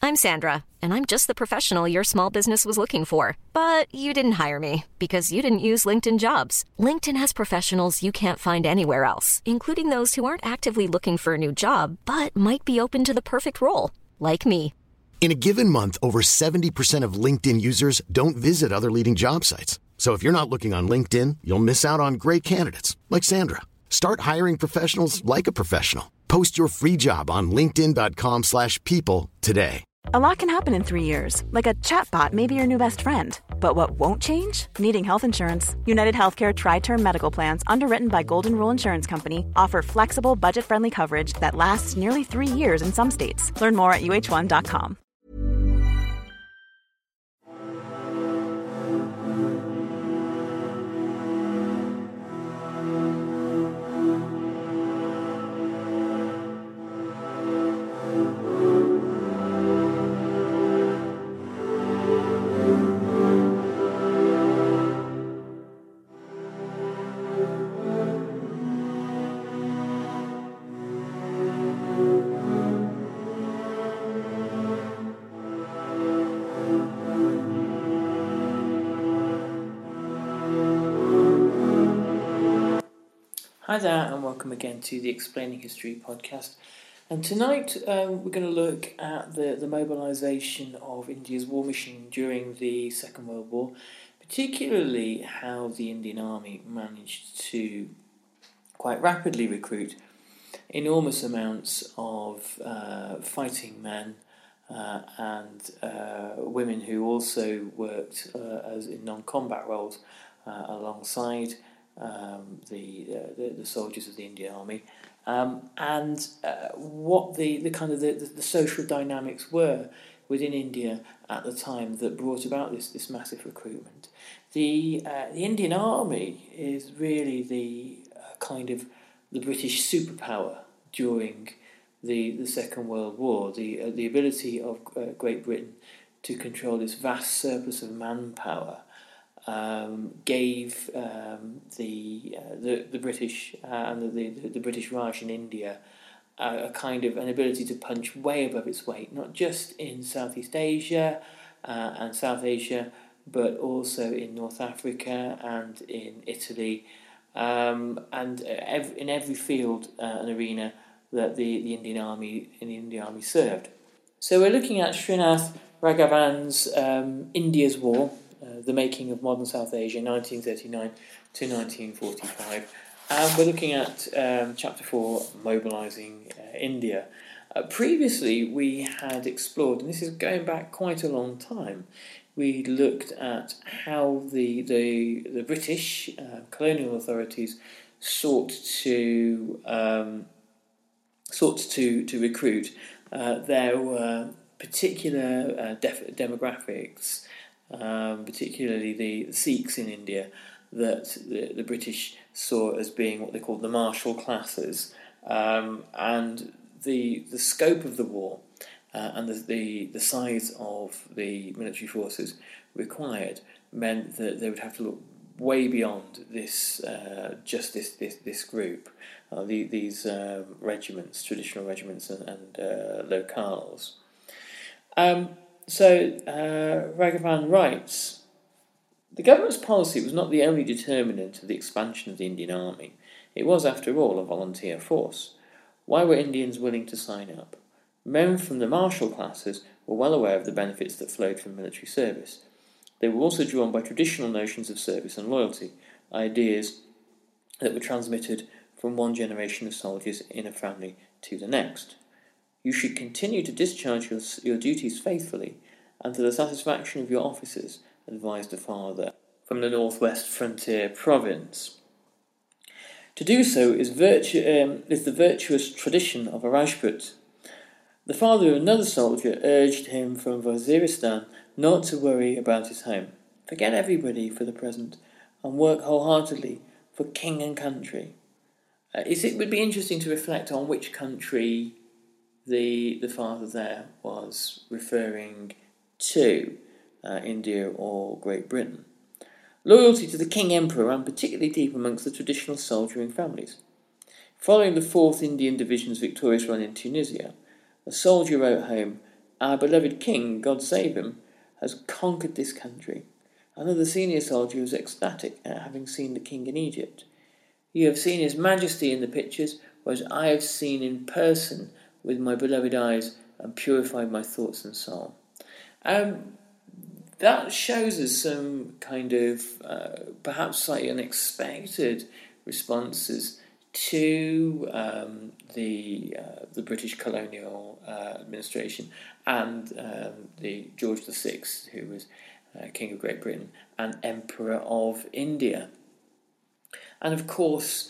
I'm Sandra, and I'm just the professional your small business was looking for. But you didn't hire me because you didn't use LinkedIn Jobs. LinkedIn has professionals you can't find anywhere else, including those who aren't actively looking for a new job, but might be open to the perfect role, like me. In a given month, over 70% of LinkedIn users don't visit other leading job sites. So if you're not looking on LinkedIn, you'll miss out on great candidates like Sandra. Start hiring professionals like a professional. Post your free job on linkedin.com/people today. A lot can happen in 3 years, like a chatbot may be your new best friend. But what won't change? Needing health insurance. United Healthcare Tri-Term Medical Plans, underwritten by Golden Rule Insurance Company, offer flexible, budget-friendly coverage that lasts nearly 3 years in some states. Learn more at uh1.com. Hi there, and welcome again to the Explaining History podcast. And tonight we're going to look at the mobilisation of India's war machine during the Second World War, particularly how the Indian Army managed to quite rapidly recruit enormous amounts of fighting men and women who also worked as in non-combat roles alongside the soldiers of the Indian Army, and what the kind of the social dynamics were within India at the time that brought about this massive recruitment. The Indian Army is really the kind of the British superpower during the Second World War. The ability of Great Britain to control this vast surplus of manpower gave the British and the British Raj in India a kind of an ability to punch way above its weight, not just in Southeast Asia and South Asia, but also in North Africa and in Italy, and in every field and arena that the Indian Army served. So we're looking at Srinath Raghavan's India's War, the Making of Modern South Asia, 1939 to 1945. And we're looking at Chapter 4, Mobilising India. Previously, we had explored, and this is going back quite a long time, we looked at how the British colonial authorities sought to recruit. There were particular demographics, particularly the Sikhs in India, that the British saw as being what they called the martial classes, and the scope of the war and the size of the military forces required meant that they would have to look way beyond this group, these regiments, traditional regiments and locales. So Raghavan writes, the government's policy was not the only determinant of the expansion of the Indian Army. It was, after all, a volunteer force. Why were Indians willing to sign up? Men from the martial classes were well aware of the benefits that flowed from military service. They were also drawn by traditional notions of service and loyalty, ideas that were transmitted from one generation of soldiers in a family to the next. You should continue to discharge your duties faithfully and to the satisfaction of your officers, advised a father from the northwest frontier province. To do so is the virtuous tradition of a Rajput. The father of another soldier urged him from Waziristan not to worry about his home. Forget everybody for the present and work wholeheartedly for king and country. It would be interesting to reflect on which country the father there was referring to, India or Great Britain. Loyalty to the King Emperor ran particularly deep amongst the traditional soldiering families. Following the 4th Indian Division's victorious run in Tunisia, a soldier wrote home, Our beloved king, God save him, has conquered this country. Another senior soldier was ecstatic at having seen the king in Egypt. You have seen his majesty in the pictures, whereas I have seen in person with my beloved eyes and purified my thoughts and soul. That shows us some kind of perhaps slightly unexpected responses to the British colonial administration and the George VI, who was King of Great Britain and Emperor of India. And of course,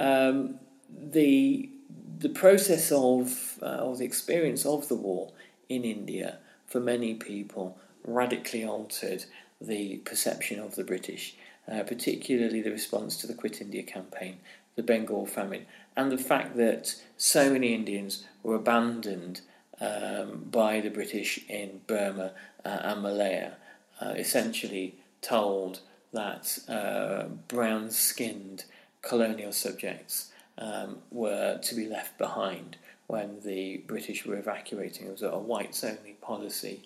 the process of or the experience of the war in India for many people radically altered the perception of the British, particularly the response to the Quit India campaign, the Bengal famine, and the fact that so many Indians were abandoned by the British in Burma and Malaya, essentially told that brown-skinned colonial subjects were to be left behind when the British were evacuating. It was a whites-only policy.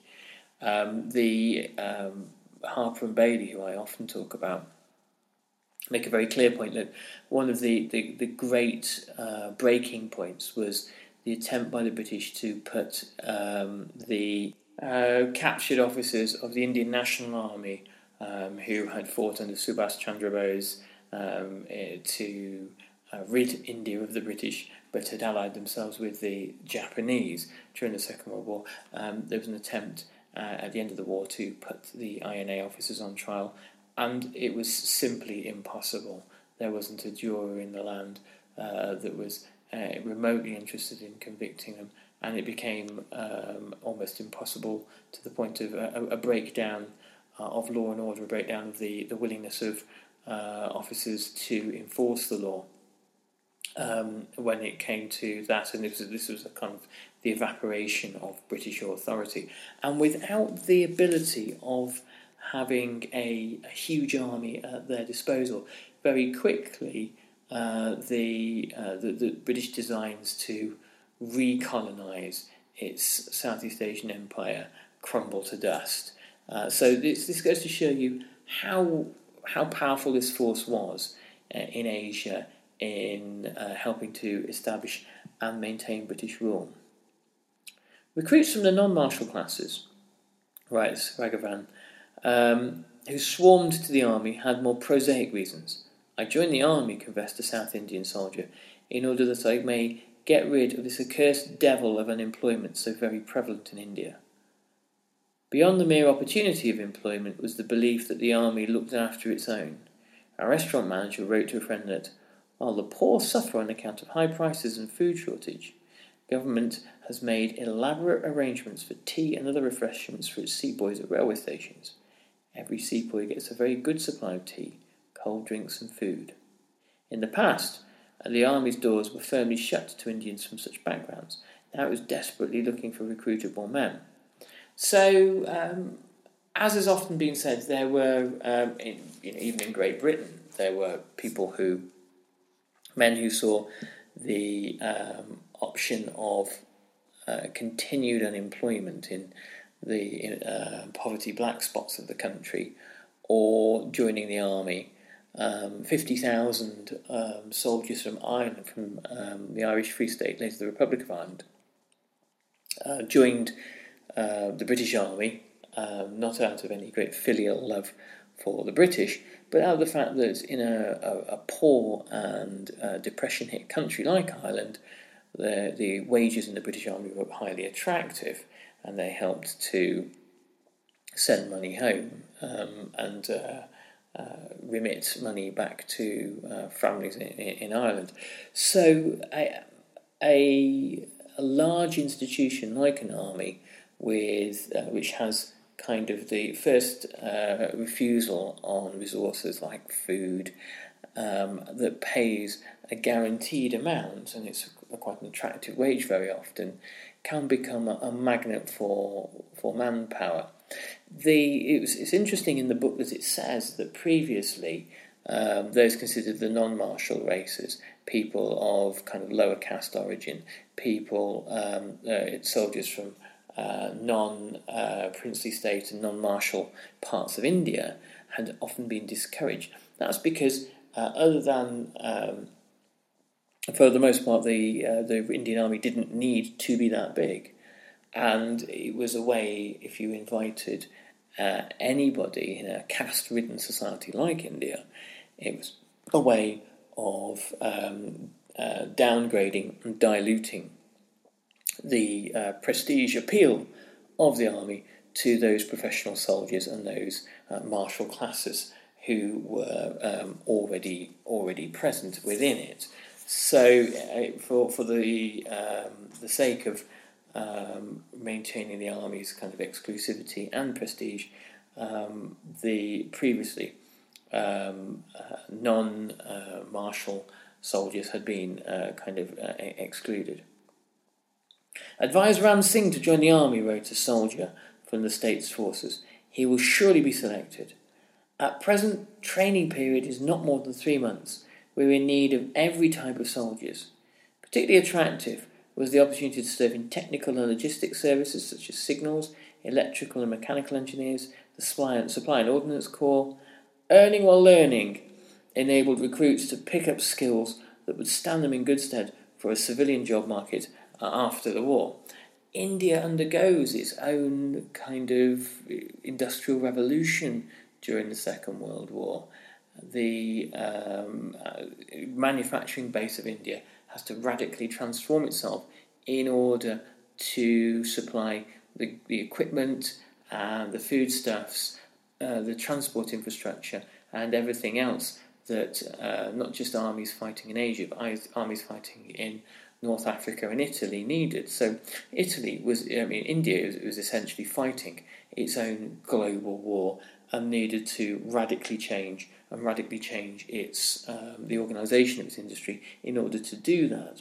Harper and Bailey, who I often talk about, make a very clear point that one of the great breaking points was the attempt by the British to put the captured officers of the Indian National Army who had fought under Subhas Chandra Bose to rid India of the British, but had allied themselves with the Japanese during the Second World War. There was an attempt at the end of the war to put the INA officers on trial, and it was simply impossible. There wasn't a juror in the land that was remotely interested in convicting them, and it became almost impossible to the point of a breakdown of law and order, a breakdown of the willingness of officers to enforce the law when it came to that. And this was a kind of the evaporation of British authority. And without the ability of having a huge army at their disposal, very quickly the British designs to recolonise its Southeast Asian empire crumble to dust. So this goes to show you how powerful this force was in Asia in helping to establish and maintain British rule. Recruits from the non-martial classes, writes Raghavan, who swarmed to the army, had more prosaic reasons. I joined the army, confessed a South Indian soldier, in order that I may get rid of this accursed devil of unemployment so very prevalent in India. Beyond the mere opportunity of employment was the belief that the army looked after its own. Our restaurant manager wrote to a friend that, while the poor suffer on account of high prices and food shortage, government has made elaborate arrangements for tea and other refreshments for its seaboys at railway stations. Every seaboy gets a very good supply of tea, cold drinks and food. In the past, the army's doors were firmly shut to Indians from such backgrounds. Now it was desperately looking for recruitable men. So, as has often been said, there were, even in Great Britain, there were men who saw the option of continued unemployment in the poverty black spots of the country, or joining the army. 50,000 soldiers from Ireland, from the Irish Free State, later the Republic of Ireland, joined the British Army, not out of any great filial love for the British, but out of the fact that in a poor and depression-hit country like Ireland, the wages in the British Army were highly attractive, and they helped to send money home and remit money back to families in Ireland. So a large institution like an army, with which has kind of the first refusal on resources like food, that pays a guaranteed amount, and it's quite an attractive wage very often, can become a magnet for manpower. It's interesting in the book that it says that previously those considered the non-martial races, people of kind of lower caste origin, people, soldiers from non-princely state and non-martial parts of India had often been discouraged. That's because, other than, for the most part, the Indian army didn't need to be that big, and it was a way, if you invited anybody in a caste-ridden society like India, it was a way of downgrading and diluting the prestige appeal of the army to those professional soldiers and those martial classes who were already present within it. So, for the sake of maintaining the army's kind of exclusivity and prestige, the previously non-martial soldiers had been excluded. Advise Ram Singh to join the army, wrote a soldier from the state's forces. He will surely be selected. At present, training period is not more than 3 months. We're in need of every type of soldiers. Particularly attractive was the opportunity to serve in technical and logistic services such as signals, electrical and mechanical engineers, the supply and ordnance corps. Earning while learning enabled recruits to pick up skills that would stand them in good stead for a civilian job market after the war. India undergoes its own kind of industrial revolution during the Second World War. The manufacturing base of India has to radically transform itself in order to supply the equipment and the foodstuffs, the transport infrastructure, and everything else that not just armies fighting in Asia, but armies fighting in North Africa and Italy needed. So India was essentially fighting its own global war and needed to radically change its the organisation of its industry in order to do that.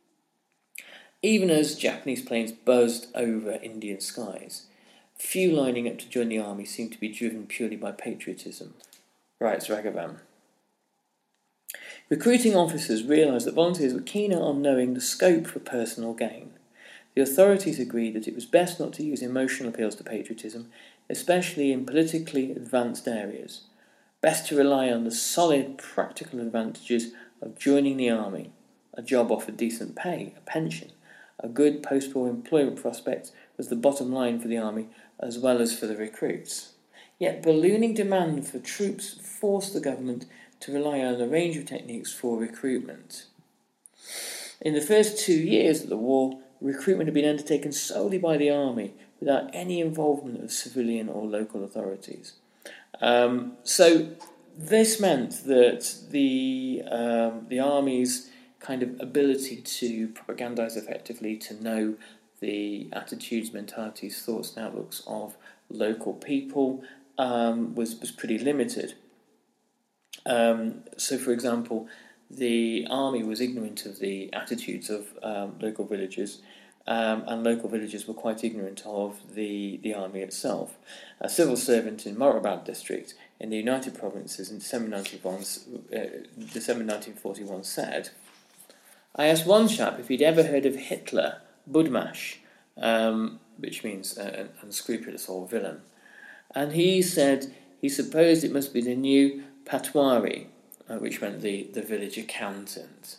Even as Japanese planes buzzed over Indian skies, few lining up to join the army seemed to be driven purely by patriotism, writes Raghavan. Recruiting officers realised that volunteers were keener on knowing the scope for personal gain. The authorities agreed that it was best not to use emotional appeals to patriotism, especially in politically advanced areas. Best to rely on the solid practical advantages of joining the army. A job offered decent pay, a pension, a good post-war employment prospect was the bottom line for the army as well as for the recruits. Yet ballooning demand for troops forced the government to rely on a range of techniques for recruitment. In the first 2 years of the war, recruitment had been undertaken solely by the army without any involvement of civilian or local authorities. So this meant that the army's kind of ability to propagandise effectively, to know the attitudes, mentalities, thoughts and outlooks of local people was pretty limited. So, for example, the army was ignorant of the attitudes of local villagers, and local villagers were quite ignorant of the army itself. A civil servant in Moradabad district in the United Provinces in December 1941 said, I asked one chap if he'd ever heard of Hitler, Budmash, which means an unscrupulous or villain, and he said he supposed it must be the new Patwari, which meant the village accountant.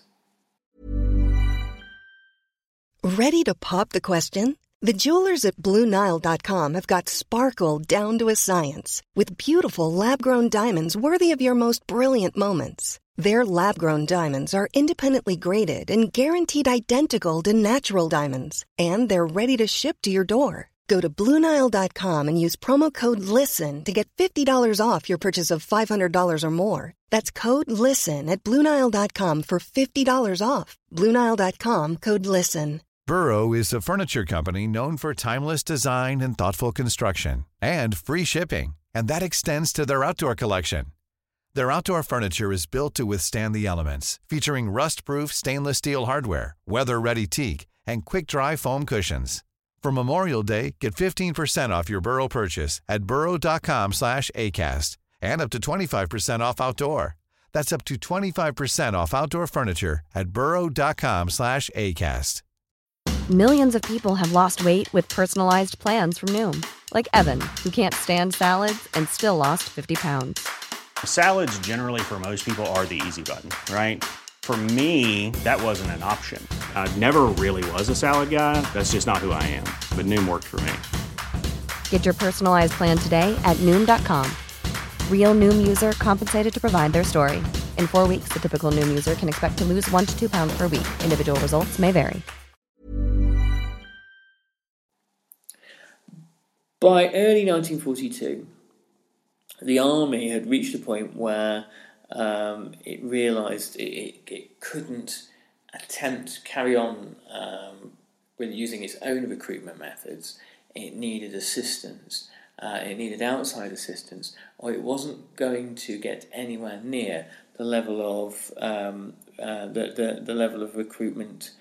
Ready to pop the question? The jewelers at BlueNile.com have got sparkle down to a science with beautiful lab-grown diamonds worthy of your most brilliant moments. Their lab-grown diamonds are independently graded and guaranteed identical to natural diamonds, and they're ready to ship to your door. Go to BlueNile.com and use promo code LISTEN to get $50 off your purchase of $500 or more. That's code LISTEN at BlueNile.com for $50 off. BlueNile.com, code LISTEN. Burrow is a furniture company known for timeless design and thoughtful construction, and free shipping, and that extends to their outdoor collection. Their outdoor furniture is built to withstand the elements, featuring rust-proof stainless steel hardware, weather-ready teak, and quick-dry foam cushions. For Memorial Day, get 15% off your Burrow purchase at burrow.com/ACAST and up to 25% off outdoor. That's up to 25% off outdoor furniture at burrow.com/ACAST. Millions of people have lost weight with personalized plans from Noom. Like Evan, who can't stand salads and still lost 50 pounds. Salads generally for most people are the easy button, right? For me, that wasn't an option. I never really was a salad guy. That's just not who I am. But Noom worked for me. Get your personalized plan today at Noom.com. Real Noom user compensated to provide their story. In 4 weeks, the typical Noom user can expect to lose 1 to 2 pounds per week. Individual results may vary. By early 1942, the army had reached a point where it realised it couldn't attempt to carry on with using its own recruitment methods. It needed assistance. It needed outside assistance, or it wasn't going to get anywhere near the level of the level of recruitment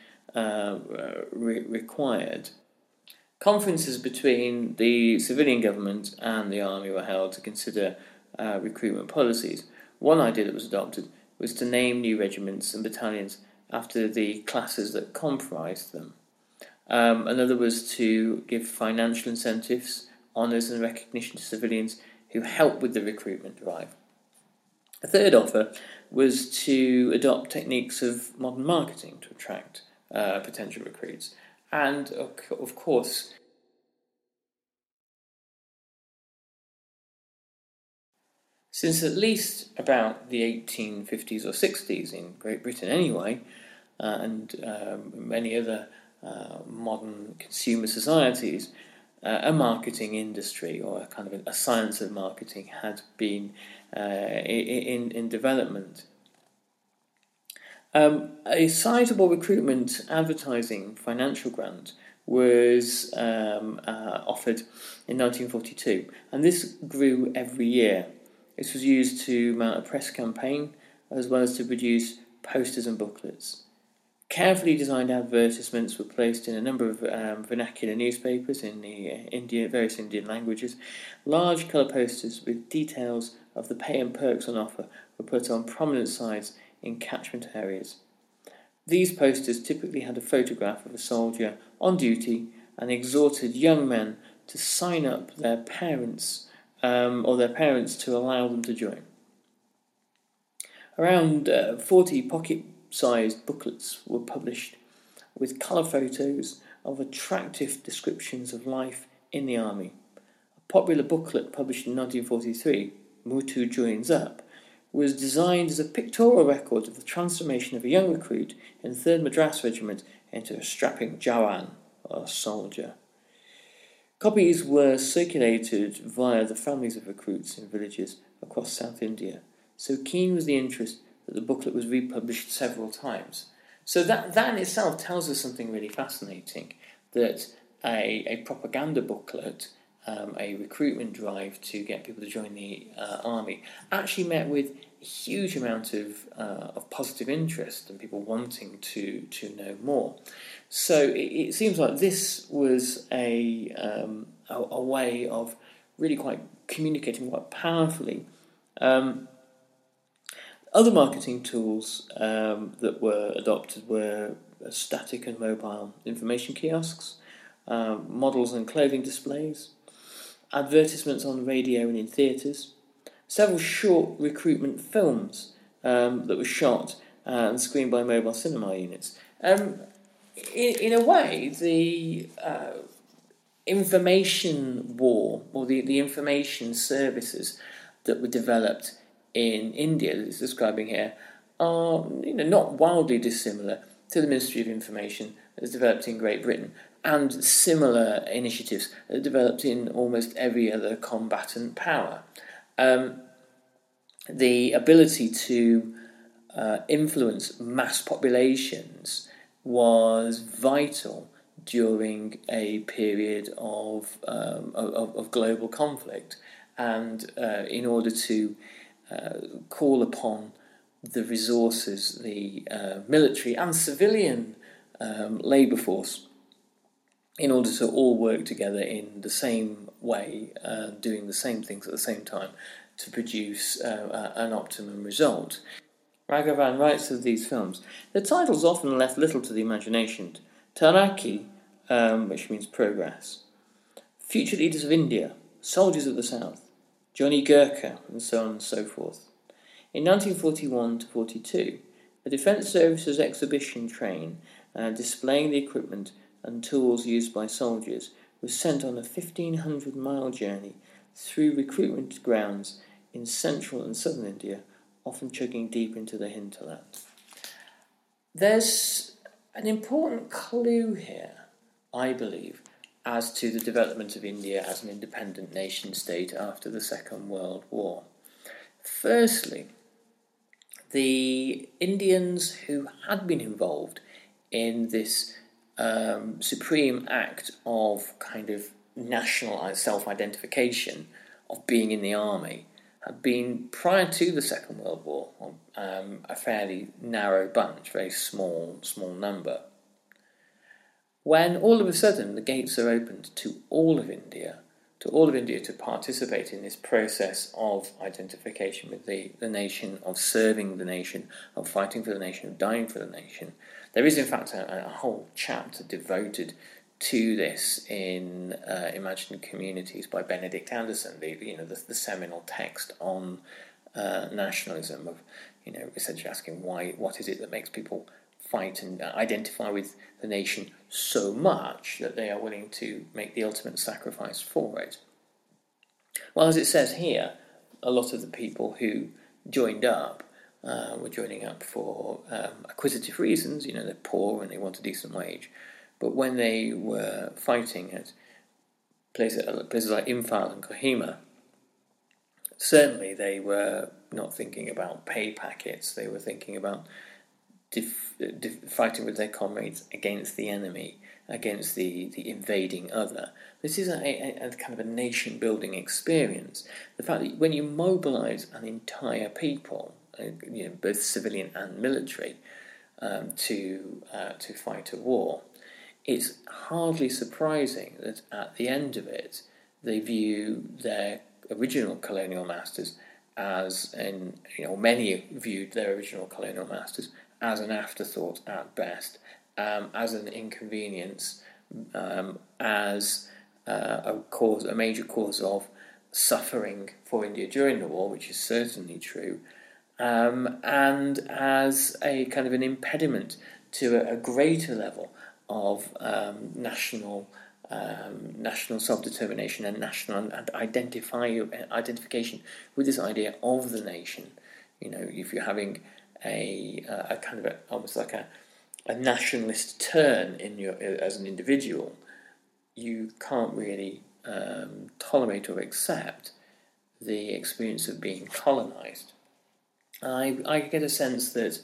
required. Conferences between the civilian government and the army were held to consider recruitment policies. One idea that was adopted was to name new regiments and battalions after the classes that comprised them. Another was to give financial incentives, honours and recognition to civilians who helped with the recruitment drive. A third offer was to adopt techniques of modern marketing to attract potential recruits. And, of course, since at least about the 1850s or 60s in Great Britain anyway, and many other modern consumer societies, a marketing industry or a kind of a science of marketing had been in development. A sizable recruitment advertising financial grant was offered in 1942, and this grew every year. This was used to mount a press campaign as well as to produce posters and booklets. Carefully designed advertisements were placed in a number of vernacular newspapers in the various Indian languages. Large colour posters with details of the pay and perks on offer were put on prominent signs in catchment areas. These posters typically had a photograph of a soldier on duty and exhorted young men to sign up their parents or their parents to allow them to join. Around 40 pocket-sized booklets were published with colour photos of attractive descriptions of life in the army. A popular booklet published in 1943, Mutu Joins Up, was designed as a pictorial record of the transformation of a young recruit in the 3rd Madras Regiment into a strapping Jawan, or soldier. Copies were circulated via the families of recruits in villages across South India. So keen was the interest that the booklet was republished several times. So that in itself tells us something really fascinating, that a propaganda booklet, a recruitment drive to get people to join the army, actually met with a huge amount of positive interest and people wanting to know more. So it seems like this was a way of really quite communicating quite powerfully. Other marketing tools that were adopted were static and mobile information kiosks, models and clothing displays, advertisements on radio and in theatres, several short recruitment films that were shot and screened by mobile cinema units. In a way, the information war, or the information services that were developed in India, that it's describing here, are not wildly dissimilar to the Ministry of Information that is developed in Great Britain, and similar initiatives that are developed in almost every other combatant power. The ability to influence mass populations was vital during a period of global conflict, and in order to call upon the resources, the military and civilian labour force, in order to all work together in the same way, doing the same things at the same time to produce an optimum result. Raghavan writes of these films, the titles often left little to the imagination. Taraki which means progress. Future leaders of India, soldiers of the South, Johnny Gurkha, and so on and so forth. In 1941 to 42, a Defence Services exhibition train displaying the equipment and tools used by soldiers was sent on a 1,500-mile journey through recruitment grounds in central and southern India, often chugging deep into the hinterland. There's an important clue here, I believe, as to the development of India as an independent nation-state after the Second World War. Firstly, the Indians who had been involved in this supreme act of kind of national self-identification of being in the army had been, prior to the Second World War, a fairly narrow bunch, very small number. When all of a sudden the gates are opened to all of India to participate in this process of identification with the nation, of serving the nation, of fighting for the nation, of dying for the nation, there is in fact a whole chapter devoted to this in Imagined Communities by Benedict Anderson, the seminal text on nationalism, of essentially asking what is it that makes people fight and identify with the nation so much that they are willing to make the ultimate sacrifice for it. Well, as it says here, a lot of the people who joined up were joining up for acquisitive reasons. They're poor and they want a decent wage. But when they were fighting at places like Imphal and Kohima, certainly they were not thinking about pay packets. They were thinking about fighting with their comrades against the enemy, against the invading other. This is a kind of a nation-building experience. The fact that when you mobilise an entire people, both civilian and military, to fight a war, it's hardly surprising that at the end of it, they view their original colonial masters many viewed their original colonial masters as an afterthought at best, as an inconvenience, as a major cause of suffering for India during the war, which is certainly true, and as a kind of an impediment to a greater level of national self-determination and national identification with this idea of the nation. If you're having a kind of almost like a nationalist turn as an individual, you can't really tolerate or accept the experience of being colonised. I get a sense that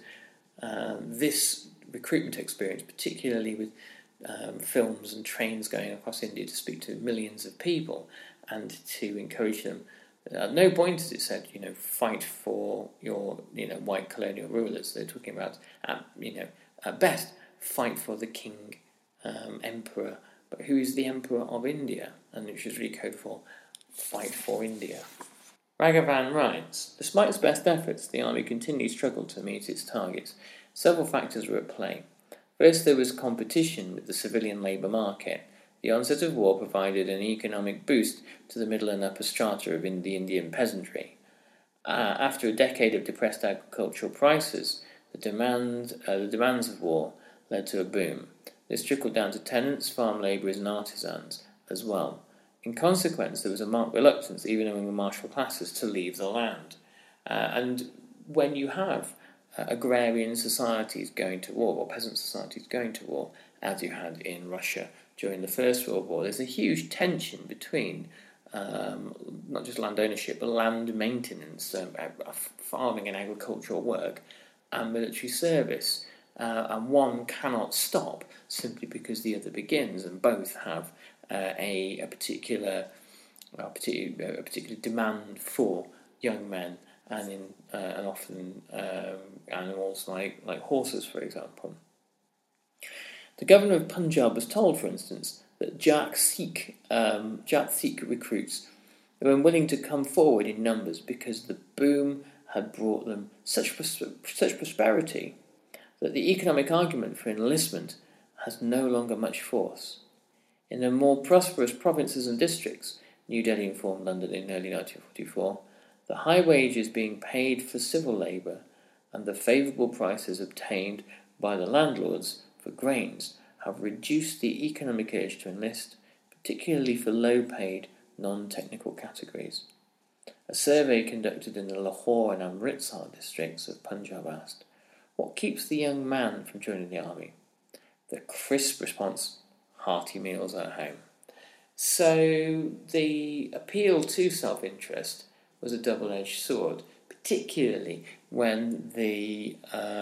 this recruitment experience, particularly with films and trains going across India to speak to millions of people and to encourage them, at no point is it said, fight for your, white colonial rulers. They're talking about, at best, fight for the king, emperor, but who is the emperor of India, and which is really code for fight for India. Raghavan writes, despite its best efforts, the army continued to struggle to meet its targets. Several factors were at play. First, there was competition with the civilian labour market. The onset of war provided an economic boost to the middle and upper strata of the Indian peasantry. After a decade of depressed agricultural prices, the demands of war led to a boom. This trickled down to tenants, farm labourers and artisans as well. In consequence, there was a marked reluctance, even among the martial classes, to leave the land. And when you have agrarian societies going to war, or peasant societies going to war, as you had in Russia during the First World War, there's a huge tension between not just land ownership, but land maintenance, farming and agricultural work, and military service. And one cannot stop simply because the other begins, and both have a particular demand for young men, and often animals like horses, for example. The governor of Punjab was told, for instance, that Jat Sikh recruits were unwilling to come forward in numbers because the boom had brought them such prosperity that the economic argument for enlistment has no longer much force. In the more prosperous provinces and districts, New Delhi informed London in early 1944, the high wages being paid for civil labour and the favourable prices obtained by the landlords for grains have reduced the economic urge to enlist, particularly for low-paid, non-technical categories. A survey conducted in the Lahore and Amritsar districts of Punjab asked, what keeps the young man from joining the army? The crisp response, hearty meals at home. So the appeal to self-interest was a double-edged sword, particularly when the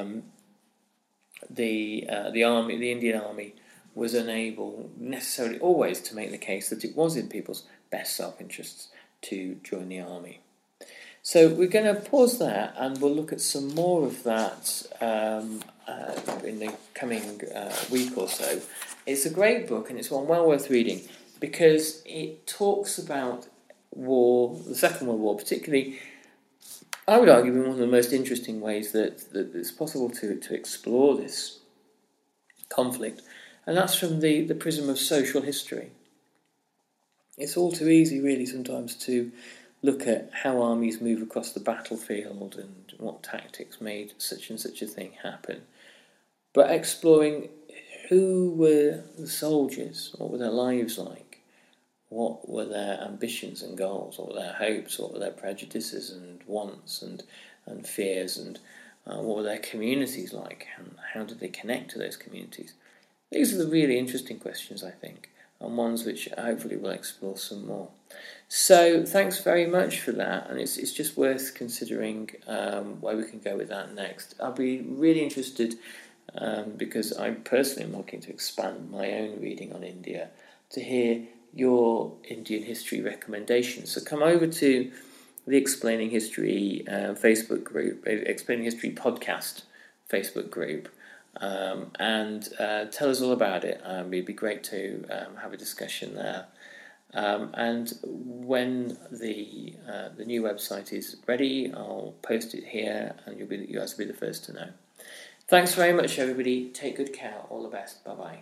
Indian Army was unable necessarily always to make the case that it was in people's best self-interests to join the army. So we're going to pause there and we'll look at some more of that in the coming week or so. It's a great book and it's one well worth reading because it talks about war, the Second World War, particularly, I would argue, in one of the most interesting ways that it's possible to explore this conflict, and that's from the prism of social history. It's all too easy, really, sometimes to look at how armies move across the battlefield and what tactics made such and such a thing happen. But exploring who were the soldiers, what were their lives like, what were their ambitions and goals, what were their hopes, what were their prejudices and wants and fears, and what were their communities like, and how did they connect to those communities? These are the really interesting questions, I think, and ones which hopefully we'll explore some more. So thanks very much for that, and it's just worth considering where we can go with that next. I'll be really interested, because I personally am looking to expand my own reading on India, to hear your Indian history recommendations. So come over to the Explaining History Facebook group, Explaining History podcast Facebook group, and tell us all about it. It'd be great to have a discussion there. And when the new website is ready, I'll post it here, and you guys will be the first to know. Thanks very much, everybody. Take good care. All the best. Bye-bye.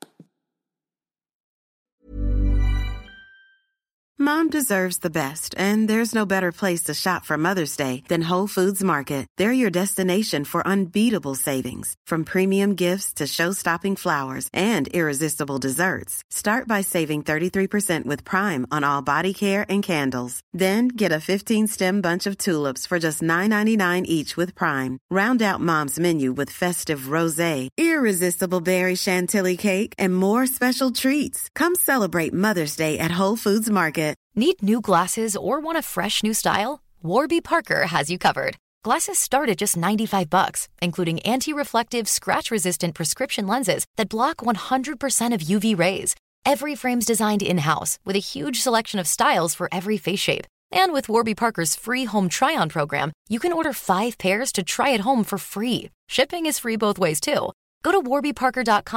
Mom deserves the best, and there's no better place to shop for Mother's Day than Whole Foods Market. They're your destination for unbeatable savings, from premium gifts to show-stopping flowers and irresistible desserts. Start by saving 33% with Prime on all body care and candles. Then get a 15-stem bunch of tulips for just $9.99 each with Prime. Round out Mom's menu with festive rosé, irresistible berry chantilly cake, and more special treats. Come celebrate Mother's Day at Whole Foods Market. Need new glasses or want a fresh new style? Warby Parker has you covered. Glasses start at just $95, including anti-reflective, scratch-resistant prescription lenses that block 100% of UV rays. Every frame's designed in-house with a huge selection of styles for every face shape. And with Warby Parker's free home try-on program, you can order 5 pairs to try at home for free. Shipping is free both ways, too. Go to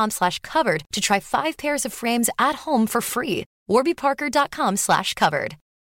warbyparker.com/covered to try 5 pairs of frames at home for free. warbyparker.com/covered.